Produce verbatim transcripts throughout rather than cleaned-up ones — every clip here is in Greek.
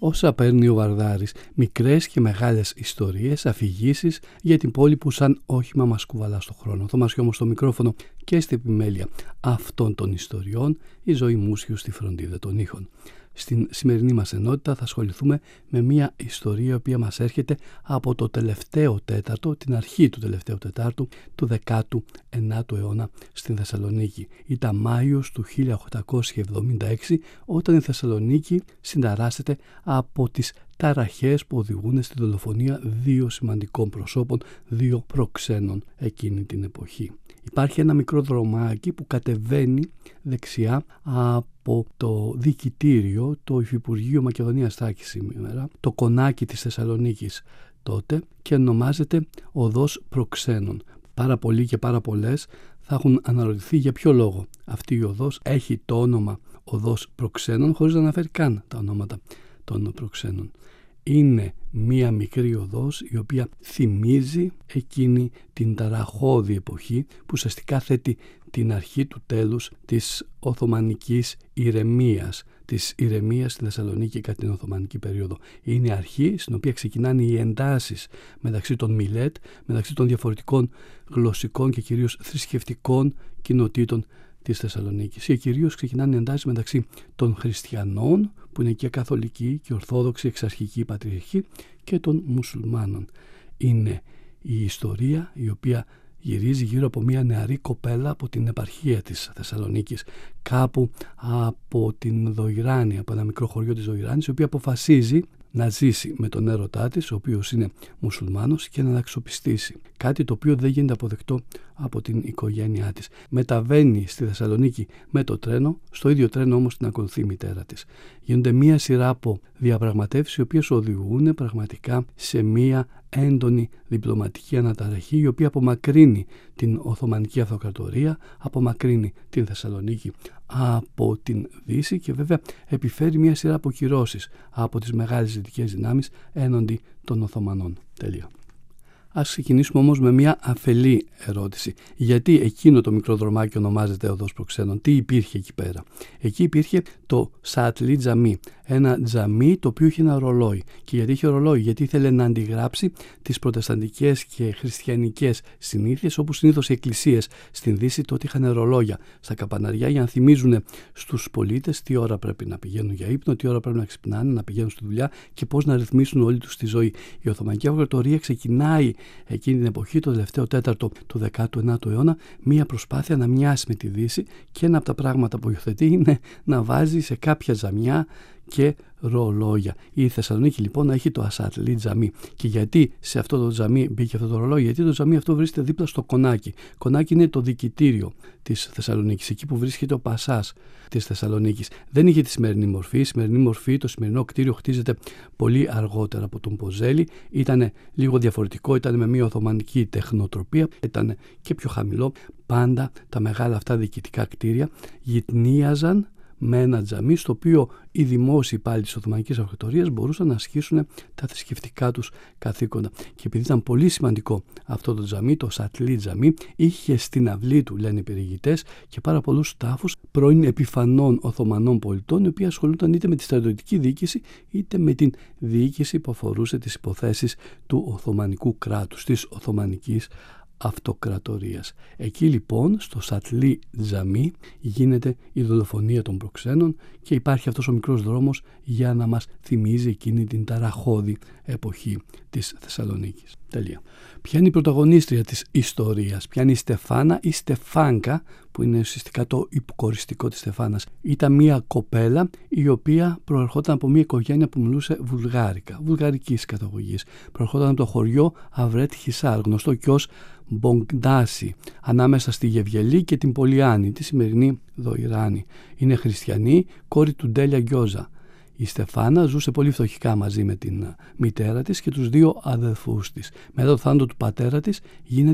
όσα παίρνει ο Βαρδάρης, μικρές και μεγάλες ιστορίες, αφηγήσεις για την πόλη που σαν όχημα μας κουβαλά στο χρόνο. Θωμάς όμως στο μικρόφωνο και στην επιμέλεια αυτών των ιστοριών, η Ζωή Μούσιου στη φροντίδα των ήχων. Στην σημερινή μας ενότητα θα ασχοληθούμε με μια ιστορία η οποία μας έρχεται από το τελευταίο τέταρτο, την αρχή του τελευταίου τετάρτου του δέκατου ενάτου αιώνα στην Θεσσαλονίκη. Ήταν Μάιος του χίλια οκτακόσια εβδομήντα έξι, όταν η Θεσσαλονίκη συνταράσσεται από τις ταραχές που οδηγούν στη δολοφονία δύο σημαντικών προσώπων, δύο προξένων εκείνη την εποχή. Υπάρχει ένα μικρό δρομάκι που κατεβαίνει δεξιά από το Δικητήριο, το Υφυπουργείο Μακεδονίας Θράκης σήμερα, το κονάκι της Θεσσαλονίκης τότε, και ονομάζεται Οδός Προξένων. Πάρα πολλοί και πάρα πολλές θα έχουν αναρωτηθεί για ποιο λόγο αυτή η οδός έχει το όνομα Οδός Προξένων χωρίς να αναφέρει καν τα ονόματα των προξένων. Είναι μία μικρή οδός η οποία θυμίζει εκείνη την ταραχώδη εποχή που ουσιαστικά θέτει την αρχή του τέλους της Οθωμανικής ηρεμίας, της ηρεμίας στη Θεσσαλονίκη κατά την Οθωμανική περίοδο. Είναι αρχή στην οποία ξεκινάνε οι εντάσεις μεταξύ των Μιλέτ, μεταξύ των διαφορετικών γλωσσικών και κυρίως θρησκευτικών κοινοτήτων της Θεσσαλονίκης. Και κυρίως ξεκινάνε οι εντάσεις μεταξύ των χριστιανών, που είναι και καθολικοί και ορθόδοξοι, εξαρχικοί, πατριαρχικοί, και των μουσουλμάνων. Είναι η ιστορία η οποία γυρίζει γύρω από μια νεαρή κοπέλα από την επαρχία της Θεσσαλονίκης, κάπου από την Δοϊράνη, από ένα μικρό χωριό της Δοϊράνης, η οποία αποφασίζει να ζήσει με τον έρωτά της, ο οποίος είναι μουσουλμάνος, και να αξιοπιστήσει. Κάτι το οποίο δεν γίνεται αποδεκτό από την οικογένειά της. Μεταβαίνει στη Θεσσαλονίκη με το τρένο, στο ίδιο τρένο όμως την ακολουθεί η μητέρα της. Γίνονται μία σειρά από διαπραγματεύσεις οι οποίες οδηγούν πραγματικά σε μία έντονη διπλωματική αναταραχή, η οποία απομακρύνει την Οθωμανική Αυτοκρατορία, απομακρύνει την Θεσσαλονίκη από την Δύση και βέβαια επιφέρει μια σειρά από κυρώσεις από τις μεγάλες δυτικές δυνάμεις έναντι των Οθωμανών. Τελεία. Ας ξεκινήσουμε όμως με μια αφελή ερώτηση. Γιατί εκείνο το μικρό δρομάκι ονομάζεται Οδός Προξένων? Τι υπήρχε εκεί πέρα? Εκεί υπήρχε το Σατλί Τζαμί. Ένα τζαμί το οποίο είχε ένα ρολόι. Και γιατί είχε ρολόι? Γιατί ήθελε να αντιγράψει τις προτεσταντικές και χριστιανικές συνήθειες, όπου συνήθως οι εκκλησίες στην Δύση τότε είχαν ρολόγια στα καπαναριά για να θυμίζουν στους πολίτες τι ώρα πρέπει να πηγαίνουν για ύπνο, τι ώρα πρέπει να ξυπνάνε, να πηγαίνουν στη δουλειά και πώς να ρυθμίσουν όλη τους τη ζωή. Η Οθωμανική Αυτοκρατορία ξεκινάει εκείνη την εποχή, το τελευταίο τέταρτο του δέκατου ενάτου αιώνα, μία προσπάθεια να μοιάσει με τη Δύση, και ένα από τα πράγματα που υιοθετεί είναι να βάζει σε κάποια τζαμιά και ρολόγια. Η Θεσσαλονίκη λοιπόν έχει το Ασατλί Τζαμί. Και γιατί σε αυτό το τζαμί μπήκε αυτό το ρολόι? Γιατί το τζαμί αυτό βρίσκεται δίπλα στο κονάκι. Κονάκι είναι το Δικητήριο της Θεσσαλονίκης, εκεί που βρίσκεται ο Πασάς της Θεσσαλονίκης. Δεν είχε τη σημερινή μορφή. Η σημερινή μορφή, το σημερινό κτίριο χτίζεται πολύ αργότερα από τον Ποζέλη. Ήταν λίγο διαφορετικό, ήταν με μια οθωμανική τεχνοτροπία, ήταν και πιο χαμηλό. Πάντα τα μεγάλα αυτά διοικητικά κτίρια γυτνίαζαν με ένα τζαμί, στο οποίο οι δημόσιοι υπάλληλοι της Οθωμανικής Αυτοκρατορίας μπορούσαν να ασκήσουν τα θρησκευτικά τους καθήκοντα. Και επειδή ήταν πολύ σημαντικό αυτό το τζαμί, το Σατλί Τζαμί, είχε στην αυλή του, λένε οι περιηγητές, και πάρα πολλούς τάφους πρώην επιφανών Οθωμανών πολιτών, οι οποίοι ασχολούνταν είτε με τη στρατιωτική διοίκηση είτε με την διοίκηση που αφορούσε τις υποθέσεις του Οθωμανικού κράτους, της Οθωμανικής Αυτοκρατορίας. Εκεί λοιπόν στο Σατλί Τζαμί γίνεται η δολοφονία των προξένων και υπάρχει αυτός ο μικρός δρόμος για να μας θυμίζει εκείνη την ταραχώδη εποχή της Θεσσαλονίκης. Τελεία. Ποια είναι η πρωταγωνίστρια της ιστορίας? Ποια είναι η Στεφάνα ή Στεφάνκα, που είναι ουσιαστικά το υποκοριστικό της Στεφάνας? Ήταν μια κοπέλα η οποία προερχόταν από μια οικογένεια που μιλούσε βουλγάρικα, βουλγαρικής καταγωγής. Προερχόταν από το χωριό Αβρέτ Χισάρ, γνωστό και ως Μπογκντάση, ανάμεσα στη Γευγελή και την Πολιάνη, τη σημερινή Δοϊράνη. Είναι χριστιανή, κόρη του Ντέλια Γκιόζα. Η Στεφάνα ζούσε πολύ φτωχικά μαζί με την μητέρα της και τους δύο αδελφούς της. Μετά το θάνατο του πατέρα της γίνεται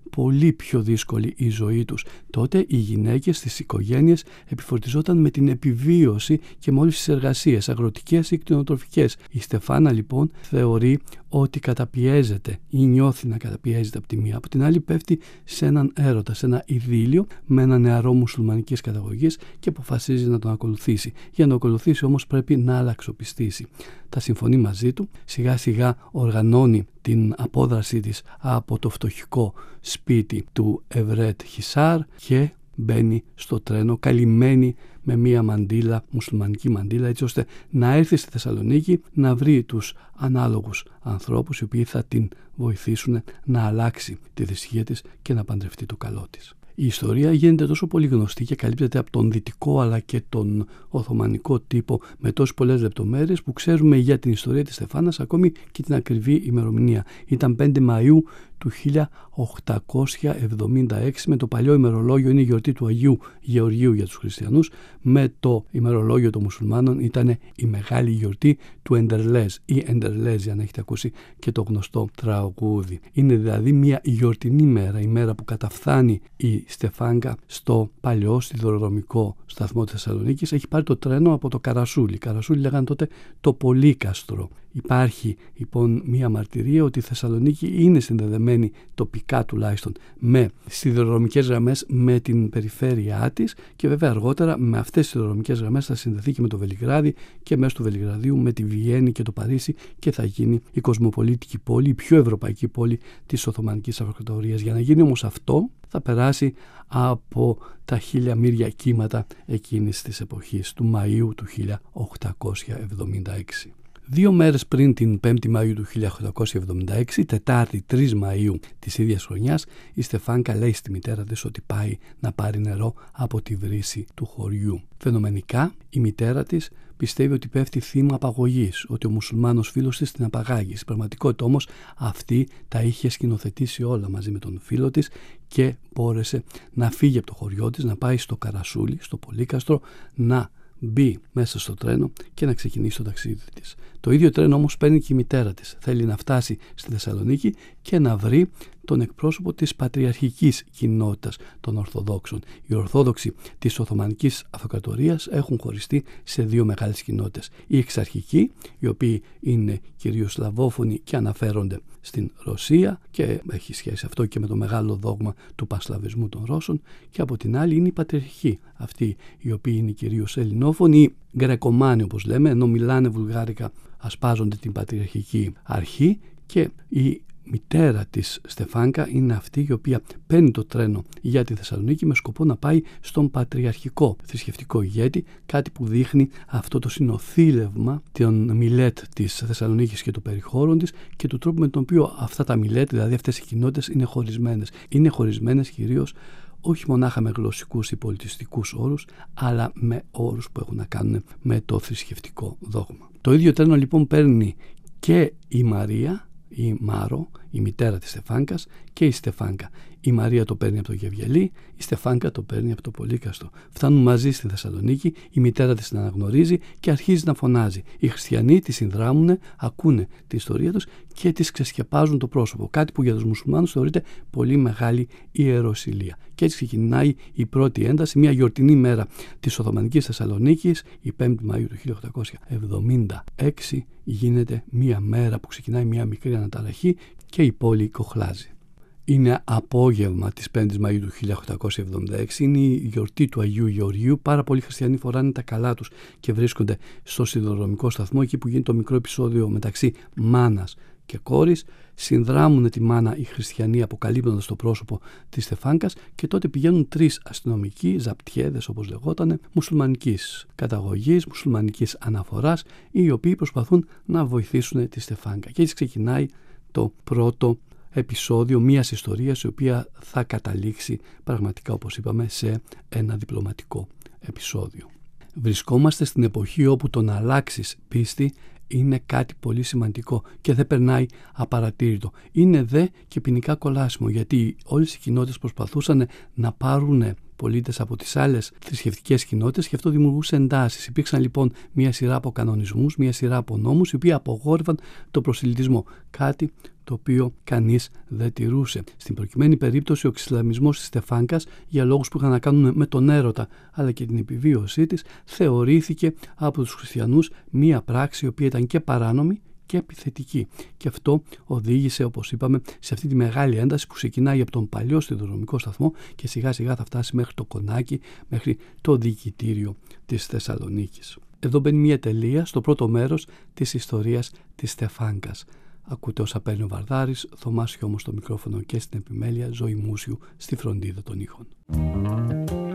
πολύ πιο δύσκολη η ζωή τους. Τότε οι γυναίκες στις οικογένειες επιφορτιζόταν με την επιβίωση και με όλες τις εργασίες, αγροτικές ή κτηνοτροφικές. Η Στεφάνα λοιπόν θεωρεί ότι καταπιέζεται ή νιώθει να καταπιέζεται από τη μία. Από την άλλη πέφτει σε έναν έρωτα, σε ένα ειδήλιο με ένα νεαρό μουσουλμανικής καταγωγής και αποφασίζει να τον ακολουθήσει. Για να τον ακολουθήσει όμως πρέπει να αλλαξοπιστήσει. Τα συμφωνεί μαζί του, σιγά σιγά οργανώνει την απόδρασή της από το φτωχικό σπίτι του Ευρέτ Χισάρ και μπαίνει στο τρένο καλυμμένη με μία μαντήλα, μουσουλμανική μαντήλα, έτσι ώστε να έρθει στη Θεσσαλονίκη να βρει τους ανάλογους ανθρώπους οι οποίοι θα την βοηθήσουν να αλλάξει τη θρησκεία της και να παντρευτεί το καλό της. Η ιστορία γίνεται τόσο πολύ γνωστή και καλύπτεται από τον δυτικό αλλά και τον οθωμανικό τύπο με τόσες πολλές λεπτομέρειες που ξέρουμε για την ιστορία της Στεφάνας ακόμη και την ακριβή ημερομηνία. Ήταν πέντε Μαΐου του χίλια οκτακόσια εβδομήντα έξι, με το παλιό ημερολόγιο είναι η γιορτή του Αγίου Γεωργίου για τους χριστιανούς, με το ημερολόγιο των μουσουλμάνων ήταν η μεγάλη γιορτή του Εντερλέζ ή Εντερλέζ, αν έχετε ακούσει και το γνωστό τραγούδι. Είναι δηλαδή μια γιορτινή μέρα, η μέρα που καταφθάνει η Στεφάνκα στο παλιό σιδηροδρομικό σταθμό της Θεσσαλονίκης. Έχει πάρει το τρένο από το Καρασούλι. Καρασούλι λέγανε τότε το Πολύκαστρο. Υπάρχει λοιπόν μία μαρτυρία ότι η Θεσσαλονίκη είναι συνδεδεμένη τοπικά τουλάχιστον με σιδηροδρομικές γραμμές με την περιφέρειά της και βέβαια αργότερα με αυτές τις σιδηροδρομικές γραμμές θα συνδεθεί και με το Βελιγράδι και μέσω του Βελιγραδίου με τη Βιέννη και το Παρίσι και θα γίνει η κοσμοπολίτικη πόλη, η πιο ευρωπαϊκή πόλη της Οθωμανικής Αυτοκρατορίας. Για να γίνει όμως αυτό θα περάσει από τα χίλια μύρια κύματα εκείνης της εποχής του Μαΐου του χίλια οκτακόσια εβδομήντα έξι. Δύο μέρες πριν την πέμπτη Μαΐου του χίλια οκτακόσια εβδομήντα έξι, Τετάρτη τρεις Μαΐου της ίδιας χρονιάς, η Στεφάνκα λέει στη μητέρα της ότι πάει να πάρει νερό από τη βρύση του χωριού. Φαινομενικά, η μητέρα της πιστεύει ότι πέφτει θύμα απαγωγής, ότι ο μουσουλμάνος φίλος της την απαγάγει. Στην πραγματικότητα όμως αυτή τα είχε σκηνοθετήσει όλα μαζί με τον φίλο της και μπόρεσε να φύγει από το χωριό της, να πάει στο Καρασούλι, στο Πολύκαστρο, να μπει μέσα στο τρένο και να ξεκινήσει το ταξίδι της. Το ίδιο τρένο όμως παίρνει και η μητέρα της. Θέλει να φτάσει στη Θεσσαλονίκη και να βρει τον εκπρόσωπο της πατριαρχικής κοινότητας των Ορθοδόξων. Οι Ορθόδοξοι της Οθωμανικής Αυτοκρατορίας έχουν χωριστεί σε δύο μεγάλες κοινότητες. Οι εξαρχικοί, οι οποίοι είναι κυρίως σλαβόφωνοι και αναφέρονται στην Ρωσία και έχει σχέση αυτό και με το μεγάλο δόγμα του πανσλαβισμού των Ρώσων, και από την άλλη είναι οι πατριαρχικοί, αυτοί οι οποίοι είναι κυρίως ελληνόφωνοι ή γκρεκομάνοι όπως λέμε, ενώ μιλάνε βουλγάρικα, ασπάζονται την πατριαρχική αρχή, και η μητέρα της Στεφάνκα είναι αυτή η οποία παίρνει το τρένο για τη Θεσσαλονίκη με σκοπό να πάει στον πατριαρχικό θρησκευτικό ηγέτη, κάτι που δείχνει αυτό το συνοθήλευμα των μιλέτ της Θεσσαλονίκης και των περιχώρων της και του τρόπου με τον οποίο αυτά τα μιλέτ, δηλαδή αυτές οι κοινότητες, είναι χωρισμένες. Είναι χωρισμένες κυρίως όχι μονάχα με γλωσσικούς ή πολιτιστικούς όρους, αλλά με όρους που έχουν να κάνουν με το θρησκευτικό δόγμα. Το ίδιο τρένο λοιπόν παίρνει και η Μαρία, η Μάρο, η μητέρα της Στεφάνκας, και η Στεφάνκα. Η Μαρία το παίρνει από το Γεβγελί, η Στεφάνκα το παίρνει από το Πολύκαστρο. Φτάνουν μαζί στη Θεσσαλονίκη, η μητέρα της την αναγνωρίζει και αρχίζει να φωνάζει. Οι χριστιανοί τη συνδράμουν, ακούνε τη ιστορία τους και της ξεσκεπάζουν το πρόσωπο. Κάτι που για τους μουσουλμάνους θεωρείται πολύ μεγάλη ιεροσυλία. Και έτσι ξεκινάει η πρώτη ένταση, μια γιορτινή μέρα της Οθωμανικής Θεσσαλονίκης, η πέμπτη Μαΐου του χίλια οκτακόσια εβδομήντα έξι. Γίνεται μια μέρα που ξεκινάει μια μικρή αναταραχή και η πόλη κοχλάζει. Είναι απόγευμα της πέμπτης Μαΐου του χίλια οκτακόσια εβδομήντα έξι, είναι η γιορτή του Αγίου Γεωργίου. Πάρα πολλοί χριστιανοί φοράνε τα καλά τους και βρίσκονται στο σιδηροδρομικό σταθμό, εκεί που γίνει το μικρό επεισόδιο μεταξύ μάνας και κόρης. Συνδράμουν τη μάνα οι χριστιανοί αποκαλύπτοντας το πρόσωπο της Στεφάνκας, και τότε πηγαίνουν τρεις αστυνομικοί, ζαπτιέδες όπως λεγότανε, μουσουλμανικής καταγωγής, μουσουλμανικής αναφοράς, οι οποίοι προσπαθούν να βοηθήσουν τη Στεφάνκα. Και έτσι ξεκινάει το πρώτο επεισόδιο μιας ιστορίας η οποία θα καταλήξει πραγματικά, όπως είπαμε, σε ένα διπλωματικό επεισόδιο. Βρισκόμαστε στην εποχή όπου το να αλλάξεις πίστη είναι κάτι πολύ σημαντικό και δεν περνάει απαρατήρητο. Είναι δε και ποινικά κολάσιμο, γιατί όλες οι κοινότητες προσπαθούσαν να πάρουν πολίτες από τις άλλες θρησκευτικές κοινότητες και αυτό δημιουργούσε εντάσεις. Υπήρξαν λοιπόν μια σειρά από κανονισμούς, μια σειρά από νόμους οι οποίοι απογόρευαν το προσελητισμό. Κάτι το οποίο κανείς δεν τηρούσε. Στην προκειμένη περίπτωση ο εξισλαμισμός της Στεφάνκας, για λόγους που είχαν να κάνουν με τον έρωτα αλλά και την επιβίωσή της, θεωρήθηκε από τους χριστιανούς μία πράξη η οποία ήταν και παράνομη και επιθετική. Και αυτό οδήγησε, όπως είπαμε, σε αυτή τη μεγάλη ένταση που ξεκινάει από τον παλιό σιδηροδρομικό σταθμό και σιγά σιγά θα φτάσει μέχρι το Κονάκι, μέχρι το διοικητήριο της Θεσσαλονίκης. Εδώ μπαίνει μια τελεία στο πρώτο μέρος της ιστορίας της Στεφάνκας. Ακούτε όσα παίρνει ο Βαρδάρης, Θωμάς Χιώμος στο μικρόφωνο και στην επιμέλεια, Ζωή Μούσιου στη φροντίδα των ήχων.